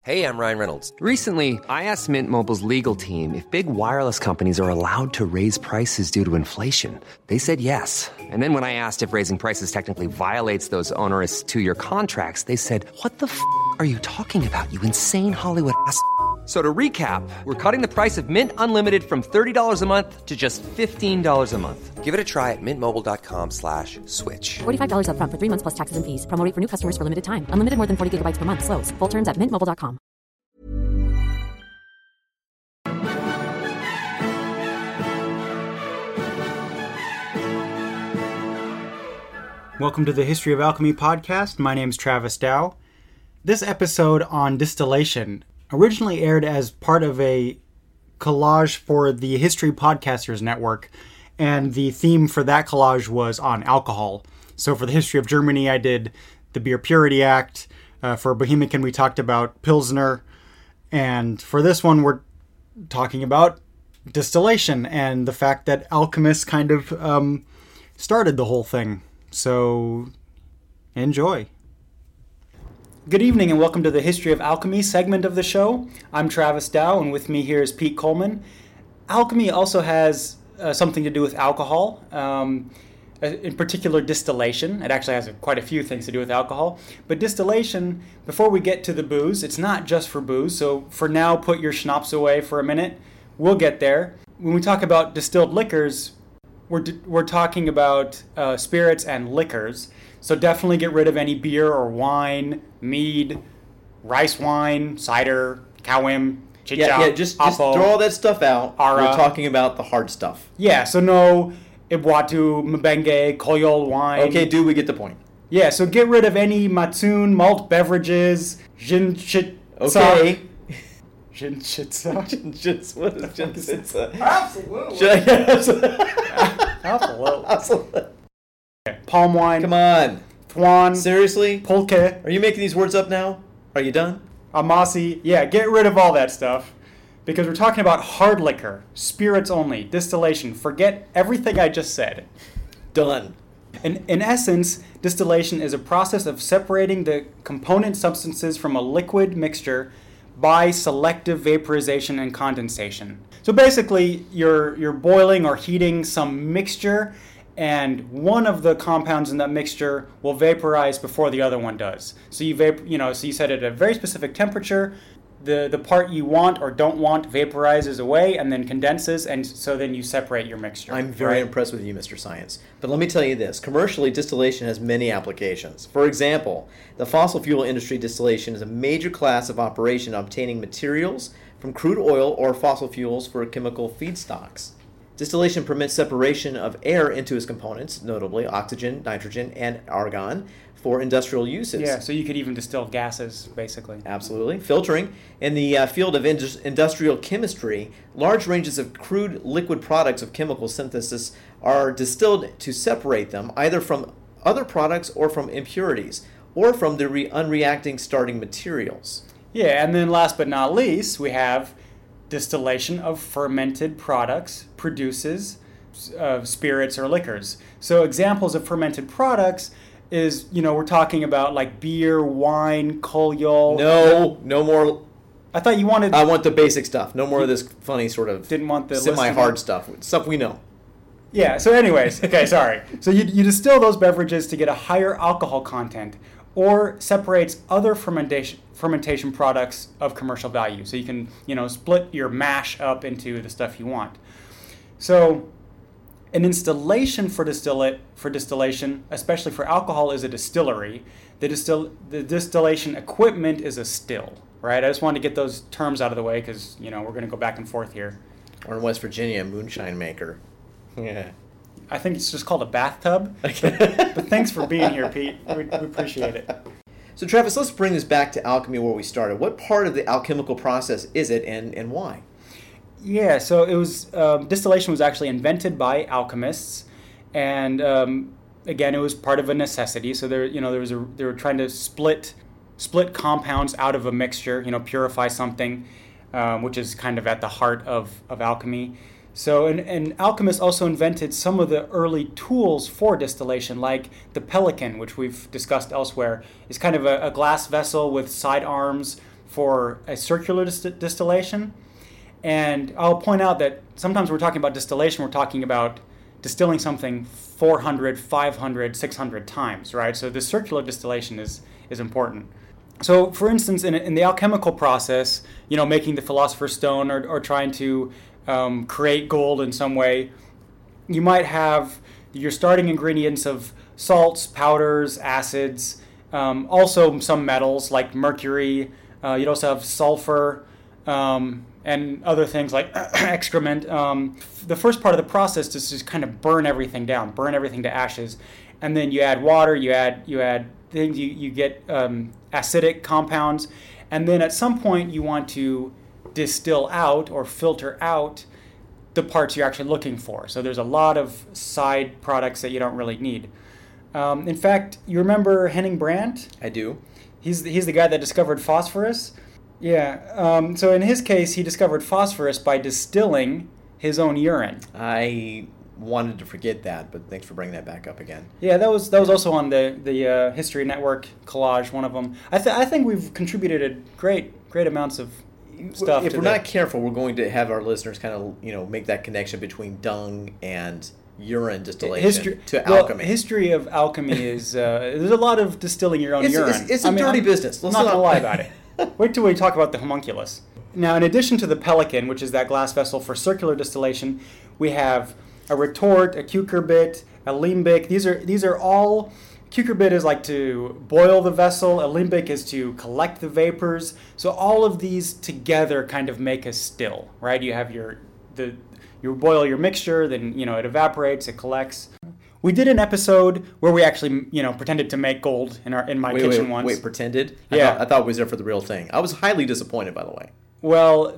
Hey, I'm Ryan Reynolds. Recently, I asked Mint Mobile's legal team if big wireless companies are allowed to raise prices due to inflation. They said yes. And then when I asked if raising prices technically violates those onerous two-year contracts, they said, "What the f*** are you talking about, you insane Hollywood ass?" So to recap, we're cutting the price of Mint Unlimited from $30 a month to just $15 a month. Give it a try at mintmobile.com/switch. $45 up front for 3 months plus taxes and fees. Promo rate for new customers for limited time. Unlimited more than 40 gigabytes per month. Slows full terms at mintmobile.com. Welcome to the History of Alchemy podcast. My name is Travis Dow. This episode on distillation originally aired as part of a collage for the History Podcasters Network, and the theme for that collage was on alcohol. So for the history of Germany, I did the Beer Purity Act. For Bohemican, we talked about Pilsner. And for this one, we're talking about distillation and the fact that alchemists kind of started the whole thing. So enjoy. Good evening and welcome to the History of Alchemy segment of the show. I'm Travis Dow, and with me here is Pete Coleman. Alchemy also has something to do with alcohol, in particular distillation. It actually has quite a few things to do with alcohol. But distillation, before we get to the booze, it's not just for booze. So for now, put your schnapps away for a minute. We'll get there. When we talk about distilled liquors, we're talking about spirits and liquors. So definitely get rid of any beer or wine, mead, rice wine, cider, kawim, chicha, just throw all that stuff out. Ara. We're talking about the hard stuff. Yeah, so no Ibwatu, Mbenge, Koyol wine. Okay, dude, we get the point. Yeah, so get rid of any Matsun, malt beverages, Jinchitsa. Okay. Jinchitsa? What is Jinchitsa? Absolutely. Palm wine. Come on. Thuan. Seriously? Pulque. Are you making these words up now? Are you done? Amasi. Yeah, get rid of all that stuff. Because we're talking about hard liquor, spirits only, distillation. Forget everything I just said. Done. In essence, distillation is a process of separating the component substances from a liquid mixture by selective vaporization and condensation. So basically, you're boiling or heating some mixture, and one of the compounds in that mixture will vaporize before the other one does. So you set it at a very specific temperature. The part you want or don't want vaporizes away and then condenses, and so then you separate your mixture. I'm very impressed with you, Mr. Science. But let me tell you this. Commercially, distillation has many applications. For example, the fossil fuel industry distillation is a major class of operation obtaining materials from crude oil or fossil fuels for chemical feedstocks. Distillation permits separation of air into its components, notably oxygen, nitrogen, and argon, for industrial uses. Yeah, so you could even distill gases, basically. Absolutely. Filtering. In the field of industrial chemistry, large ranges of crude liquid products of chemical synthesis are distilled to separate them either from other products or from impurities, or from the unreacting starting materials. Yeah, and then last but not least, we have distillation of fermented products produces spirits or liquors. So examples of fermented products is, we're talking about like beer, wine, kolyol. No more. I thought you wanted... I want the basic stuff. No more of this funny sort of didn't want the semi-hard stuff we know. Yeah, so anyways, okay, sorry. So you distill those beverages to get a higher alcohol content, or separates other fermentation products of commercial value. So you can, split your mash up into the stuff you want. So an installation for distillation, especially for alcohol, is a distillery. The distillation equipment is a still, right? I just wanted to get those terms out of the way because, we're going to go back and forth here. Or in West Virginia, a moonshine maker. Yeah. I think it's just called a bathtub. But thanks for being here, Pete. We appreciate it. So Travis, let's bring this back to alchemy where we started. What part of the alchemical process is it and why? Yeah, so it was distillation was actually invented by alchemists, and again, it was part of a necessity. So they were trying to split compounds out of a mixture, purify something, which is kind of at the heart of alchemy. So, and alchemists also invented some of the early tools for distillation, like the pelican, which we've discussed elsewhere, is kind of a glass vessel with side arms for a circular distillation. And I'll point out that sometimes we're talking about distillation, we're talking about distilling something 400, 500, 600 times, right? So the circular distillation is important. So for instance, in the alchemical process, making the Philosopher's Stone or trying to create gold in some way, you might have your starting ingredients of salts, powders, acids, also some metals like mercury. You'd also have sulfur, and other things like excrement. The first part of the process is just kind of burn everything down, burn everything to ashes, and then you add water, you add things, you get acidic compounds, and then at some point you want to distill out or filter out the parts you're actually looking for. So there's a lot of side products that you don't really need. In fact, you remember Henning Brandt? I do. He's the guy that discovered phosphorus. Yeah. So in his case, he discovered phosphorus by distilling his own urine. I wanted to forget that, but thanks for bringing that back up again. Yeah, that was also on the History Network collage, one of them. I think we've contributed great amounts of stuff. If we're not careful, we're going to have our listeners kind of make that connection between dung and urine distillation to alchemy. History of alchemy is there's a lot of distilling your own urine. It's a dirty business. I'm not going to lie about it. Wait till we talk about the homunculus. Now, in addition to the pelican, which is that glass vessel for circular distillation, we have a retort, a cucurbit, a limbic. These are all. Cucurbit is like to boil the vessel. A limbic is to collect the vapors. So all of these together kind of make a still, right? You have you boil your mixture, then it evaporates, it collects. We did an episode where we actually, pretended to make gold in my kitchen once. Wait, pretended? Yeah. I thought it was there for the real thing. I was highly disappointed, by the way. Well,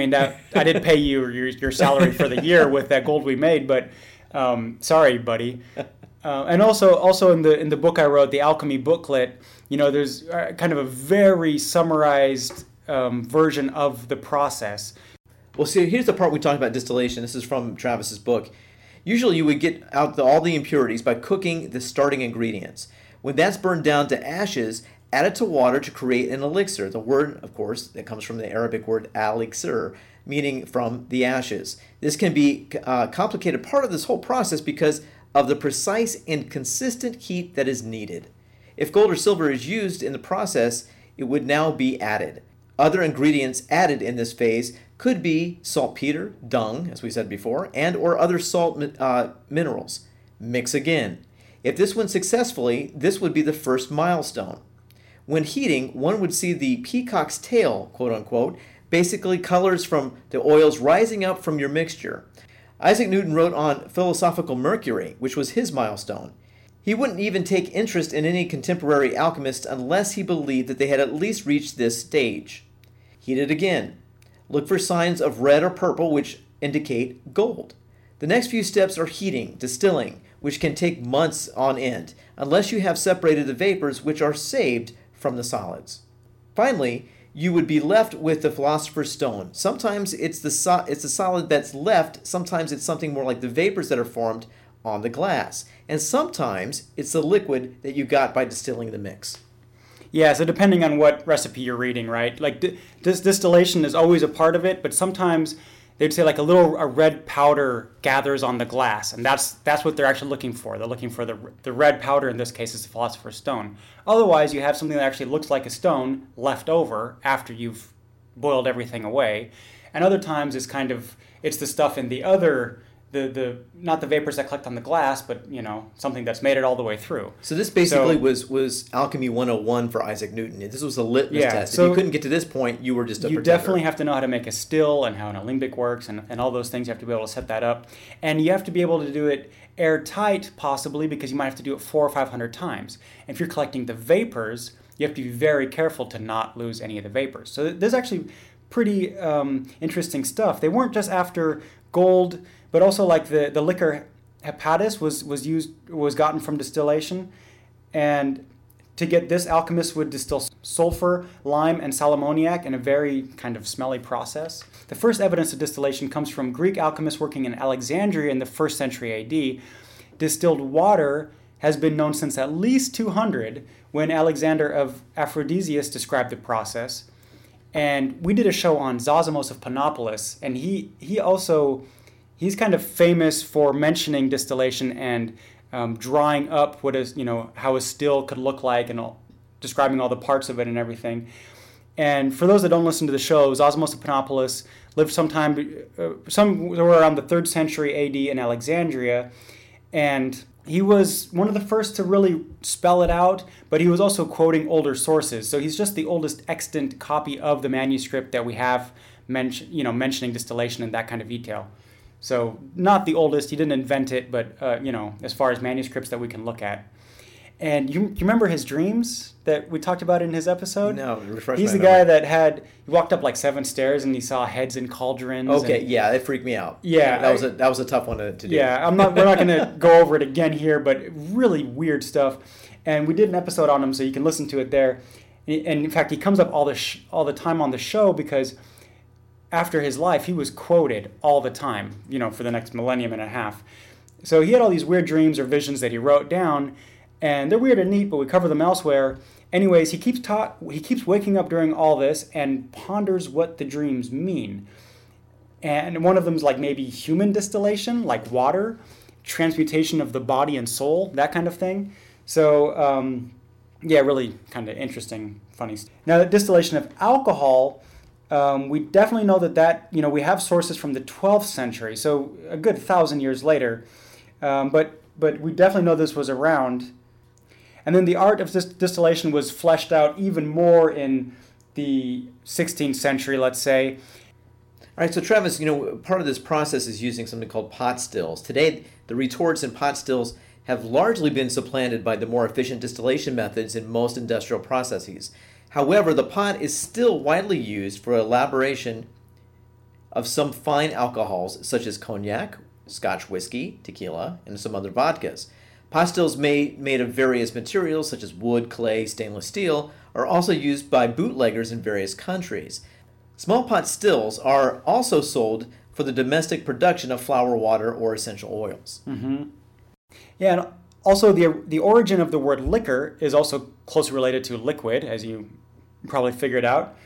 I did pay you your salary for the year with that gold we made, but sorry, buddy. And also in the book I wrote, the Alchemy Booklet, there's kind of a very summarized version of the process. Well, see, here's the part we talked about distillation. This is from Travis's book. Usually you would get out all the impurities by cooking the starting ingredients. When that's burned down to ashes, add it to water to create an elixir. The word, of course, that comes from the Arabic word al-iksir, meaning from the ashes. This can be a complicated part of this whole process because of the precise and consistent heat that is needed. If gold or silver is used in the process, it would now be added. Other ingredients added in this phase could be saltpeter, dung, as we said before, and or other salt minerals. Mix again. If this went successfully, this would be the first milestone. When heating, one would see the peacock's tail, quote unquote, basically colors from the oils rising up from your mixture. Isaac Newton wrote on philosophical mercury, which was his milestone. He wouldn't even take interest in any contemporary alchemists unless he believed that they had at least reached this stage. Heat it again. Look for signs of red or purple which indicate gold. The next few steps are heating, distilling, which can take months on end, unless you have separated the vapors which are saved from the solids. Finally, you would be left with the Philosopher's Stone. Sometimes it's the solid that's left, sometimes it's something more like the vapors that are formed on the glass, and sometimes it's the liquid that you got by distilling the mix. Yeah, so depending on what recipe you're reading, right? Like this distillation is always a part of it, but sometimes they'd say like a red powder gathers on the glass, and that's what they're actually looking for. They're looking for the red powder, in this case is the Philosopher's Stone. Otherwise, you have something that actually looks like a stone left over after you've boiled everything away. And other times it's the stuff in the other, the not the vapors that collect on the glass, but something that's made it all the way through. So this basically was Alchemy 101 for Isaac Newton. This was a litmus test. If you couldn't get to this point, you were just a pretender. You definitely have to know how to make a still and how an alembic works and all those things. You have to be able to set that up. And you have to be able to do it airtight, possibly, because you might have to do it 400 or 500 times. And if you're collecting the vapors, you have to be very careful to not lose any of the vapors. So there's actually pretty interesting stuff. They weren't just after gold, but also like the liquor hepatis was gotten from distillation. And to get this, alchemists would distill sulfur, lime, and sal ammoniac in a very kind of smelly process. The first evidence of distillation comes from Greek alchemists working in Alexandria in the 1st century AD. Distilled water has been known since at least 200, when Alexander of Aphrodisias described the process. And we did a show on Zosimos of Panopolis, and he's kind of famous for mentioning distillation and drawing up what is, how a still could look like, and describing all the parts of it and everything. And for those that don't listen to the show, Zosimos of Panopolis lived somewhere around the 3rd century AD in Alexandria, and he was one of the first to really spell it out, but he was also quoting older sources. So he's just the oldest extant copy of the manuscript that we have mentioning distillation in that kind of detail. So not the oldest, he didn't invent it, but as far as manuscripts that we can look at. And you remember his dreams that we talked about in his episode? No, refresh He's my the memory. guy he walked up like 7 stairs and he saw heads in cauldrons. Okay, yeah, it freaked me out. Yeah, that was a tough one to do. Yeah, we're not going to go over it again here, but really weird stuff. And we did an episode on him, so you can listen to it there. And in fact, he comes up all the time on the show because after his life, he was quoted all the time, for the next millennium and a half. So he had all these weird dreams or visions that he wrote down, and they're weird and neat, but we cover them elsewhere. Anyways, he keeps waking up during all this and ponders what the dreams mean. And one of them is like maybe human distillation, like water, transmutation of the body and soul, that kind of thing. So, really kind of interesting, funny stuff. Now, the distillation of alcohol, we definitely know that we have sources from the 12th century, so a good 1,000 years later. But we definitely know this was around. And then the art of this distillation was fleshed out even more in the 16th century, let's say. All right, so Travis, part of this process is using something called pot stills. Today, the retorts and pot stills have largely been supplanted by the more efficient distillation methods in most industrial processes. However, the pot is still widely used for elaboration of some fine alcohols such as cognac, Scotch whiskey, tequila, and some other vodkas. Pot stills made of various materials such as wood, clay, stainless steel are also used by bootleggers in various countries. Small pot stills are also sold for the domestic production of flour, water, or essential oils. Mm-hmm. Yeah, and also the origin of the word liquor is also closely related to liquid, as you probably figured out.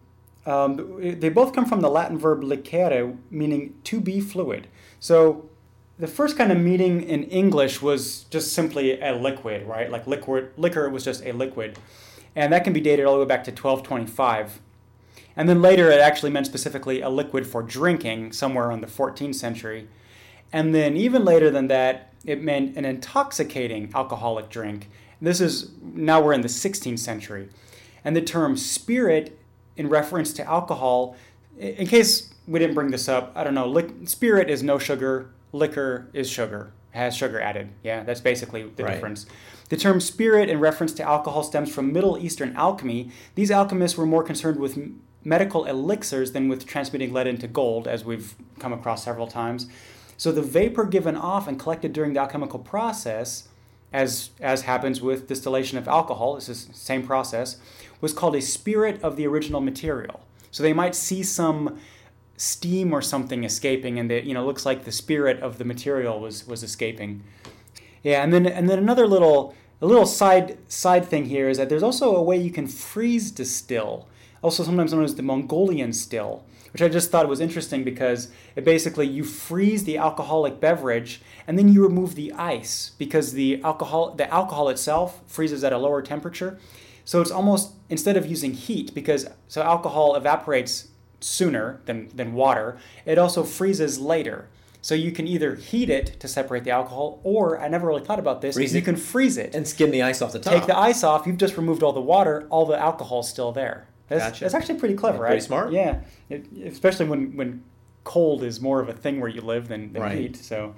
They both come from the Latin verb licere, meaning to be fluid. So the first kind of meaning in English was just simply a liquid, right? Like liquor was just a liquid. And that can be dated all the way back to 1225. And then later it actually meant specifically a liquid for drinking, somewhere around the 14th century. And then even later than that, it meant an intoxicating alcoholic drink. Now we're in the 16th century. And the term spirit, in reference to alcohol, in case we didn't bring this up, I don't know, spirit is no sugar, liquor is sugar, has sugar added. Yeah, that's basically the difference. The term spirit in reference to alcohol stems from Middle Eastern alchemy. These alchemists were more concerned with medical elixirs than with transmuting lead into gold, as we've come across several times. So the vapor given off and collected during the alchemical process, as happens with distillation of alcohol, this is the same process, was called a spirit of the original material. So they might see some steam or something escaping, and it looks like the spirit of the material was escaping. Yeah, and then another little side thing here is that there's also a way you can freeze distill, also sometimes known as the Mongolian still, which I just thought was interesting because it basically, you freeze the alcoholic beverage and then you remove the ice because the alcohol itself freezes at a lower temperature. So it's almost, instead of using heat, so alcohol evaporates sooner than water, it also freezes later. So you can either heat it to separate the alcohol, or, I never really thought about this, you can freeze it. And skim the ice off the top. Take the ice off, you've just removed all the water, all the alcohol's still there. That's actually pretty clever, right? Pretty smart. Yeah, especially when cold is more of a thing where you live than heat. So,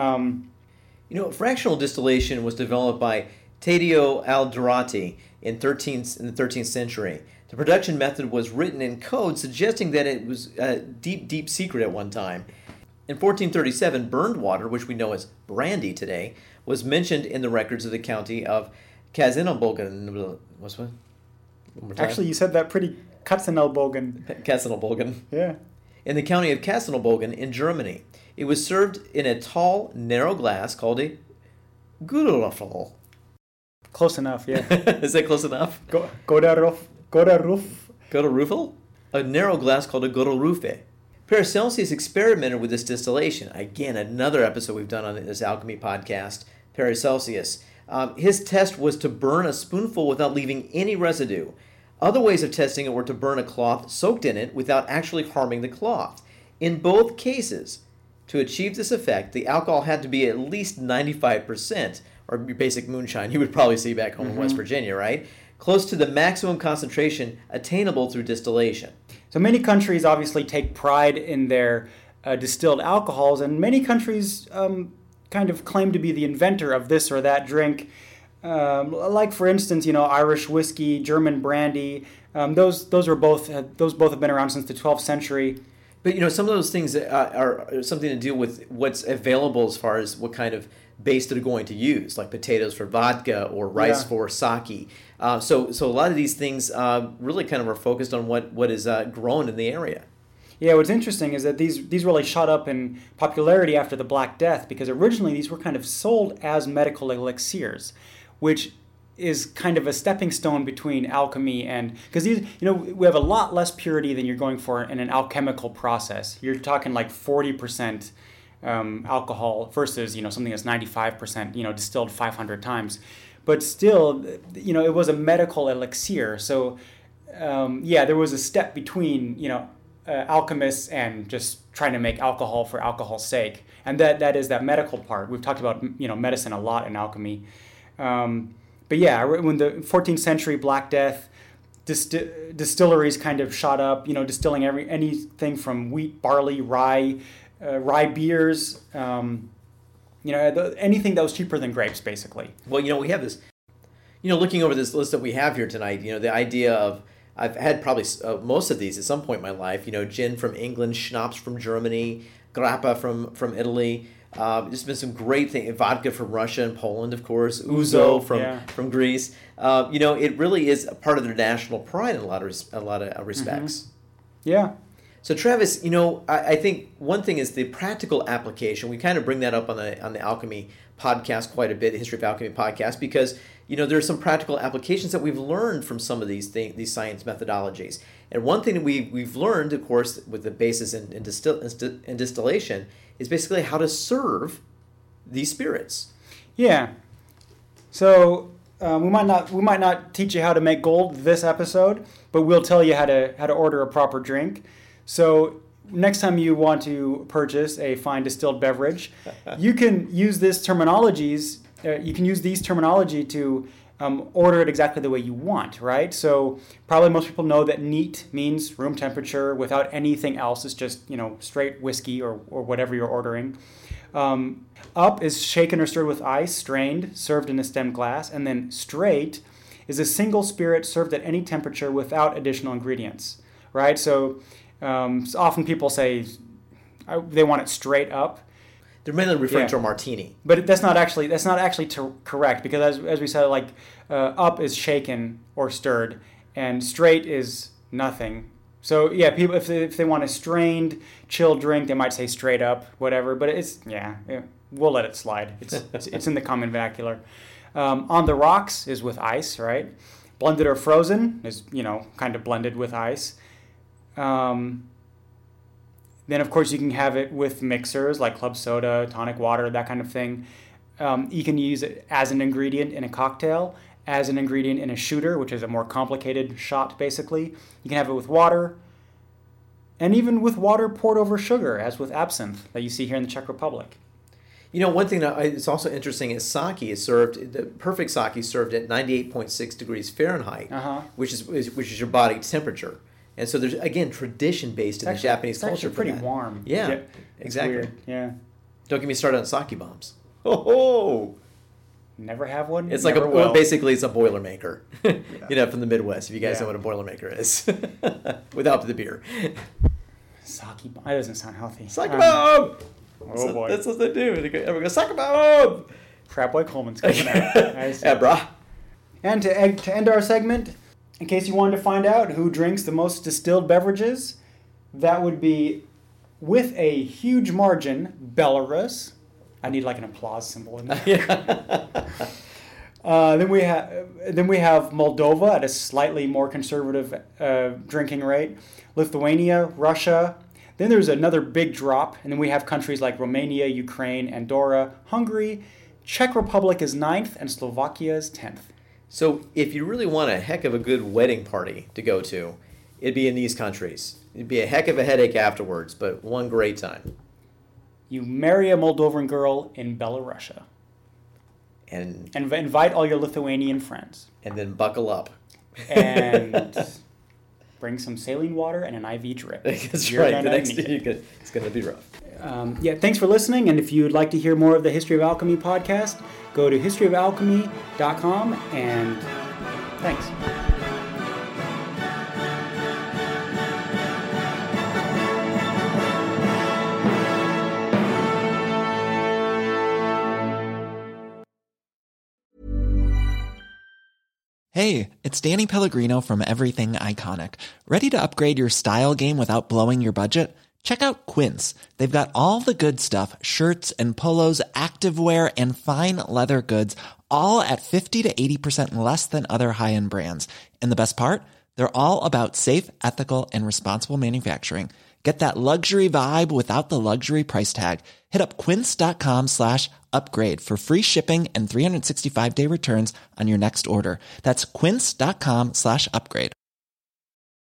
fractional distillation was developed by Taddeo Alderotti in the 13th century. The production method was written in code, suggesting that it was a deep secret at one time. In 1437, burned water, which we know as brandy today, was mentioned in the records of the county of Katzenelbogen. What's what? Actually, you said that pretty Katzenelbogen. Katzenelbogen. Yeah. In the county of Katzenelbogen in Germany. It was served in a tall, narrow glass called a Guderaffel. Close enough, yeah. Is that close enough? Goderuf. Go to Ruffel? a narrow glass called a Guadalupe. Paracelsus experimented with this distillation. Again, another episode we've done on this alchemy podcast, Paracelsus. His test was to burn a spoonful without leaving any residue. Other ways of testing it were to burn a cloth soaked in it without actually harming the cloth. In both cases, to achieve this effect, the alcohol had to be at least 95%, or your basic moonshine you would probably see back home in West Virginia, right? Close to the maximum concentration attainable through distillation. So many countries obviously take pride in their distilled alcohols, and many countries kind of claim to be the inventor of this or that drink. Like for instance, Irish whiskey, German brandy. Those both have been around since the 12th century. But some of those things are something to do with what's available as far as what kind of base they're going to use, like potatoes for vodka or rice for sake. So a lot of these things really kind of are focused on what is grown in the area. Yeah, what's interesting is that these really shot up in popularity after the Black Death, because originally these were kind of sold as medical elixirs, which is kind of a stepping stone between alchemy and, because these, we have a lot less purity than you're going for in an alchemical process. You're talking like 40% alcohol versus, something that's 95%, distilled 500 times. But still, it was a medical elixir. So, there was a step between, alchemists and just trying to make alcohol for alcohol's sake. And that is that medical part. We've talked about, medicine a lot in alchemy. But yeah, when the 14th century Black Death, distilleries kind of shot up, distilling anything from wheat, barley, rye beers, anything that was cheaper than grapes, basically. Well, we have this, looking over this list that we have here tonight, the idea of, I've had probably most of these at some point in my life, gin from England, schnapps from Germany, grappa from Italy. There's been some great things, vodka from Russia and Poland, of course, ouzo from Greece. It really is a part of their national pride in a lot of respects. Mm-hmm. Yeah. So Travis, I think one thing is the practical application. We kind of bring that up on the Alchemy podcast quite a bit, the History of Alchemy podcast, because there are some practical applications that we've learned from some of these science methodologies. And one thing that we've learned, of course, with the basis in distillation, is basically how to serve these spirits. Yeah. So we might not teach you how to make gold this episode, but we'll tell you how to order a proper drink. So next time you want to purchase a fine distilled beverage, you can use these terminology to order it exactly the way you want, right? So probably most people know that neat means room temperature without anything else. It's just, straight whiskey or whatever you're ordering. Up is shaken or stirred with ice, strained, served in a stemmed glass. And then straight is a single spirit served at any temperature without additional ingredients, right? So often people say they want it straight up. They're mainly referring to a martini. But that's not actually correct, because as we said, up is shaken or stirred, and straight is nothing. So yeah, people if they want a strained, chilled drink, they might say straight up, whatever. But we'll let it slide. It's in the common vernacular. On the rocks is with ice, right? Blended or frozen is kind of blended with ice. Then, of course, you can have it with mixers like club soda, tonic water, that kind of thing. You can use it as an ingredient in a cocktail, as an ingredient in a shooter, which is a more complicated shot, basically. You can have it with water, and even with water poured over sugar, as with absinthe that you see here in the Czech Republic. One thing that is also interesting is sake is served, the perfect sake is served at 98.6 degrees Fahrenheit, which is your body temperature. And so there's, again, tradition based in the Japanese culture. It's pretty warm. Yeah, exactly. Weird. Yeah. Don't get me started on sake bombs. Oh! Never have one? It's basically it's a Boilermaker, from the Midwest, if you guys know what a Boilermaker is. Without the beer. Sake bomb. That doesn't sound healthy. Sake bomb! Oh, boy. That's what they do. Everyone goes, sake bomb! Frat Boy Coleman's coming out. Yeah, brah. And to end our segment, in case you wanted to find out who drinks the most distilled beverages, that would be, with a huge margin, Belarus. I need an applause symbol in there. Then we have Moldova at a slightly more conservative drinking rate. Lithuania, Russia. Then there's another big drop, and then we have countries like Romania, Ukraine, Andorra, Hungary. Czech Republic is 9th, and Slovakia is 10th. So if you really want a heck of a good wedding party to go to, it'd be in these countries. It'd be a heck of a headache afterwards, but one great time. You marry a Moldovan girl in Belarusia. And invite all your Lithuanian friends. And then buckle up. And bring some saline water and an IV drip. That's right. The next day it's going to be rough. Thanks for listening. And if you'd like to hear more of the History of Alchemy podcast, go to historyofalchemy.com, and thanks. Hey, it's Danny Pellegrino from Everything Iconic. Ready to upgrade your style game without blowing your budget? Check out Quince. They've got all the good stuff, shirts and polos, activewear, and fine leather goods, all at 50 to 80% less than other high-end brands. And the best part? They're all about safe, ethical, and responsible manufacturing. Get that luxury vibe without the luxury price tag. Hit up quince.com/upgrade for free shipping and 365-day returns on your next order. That's quince.com/upgrade.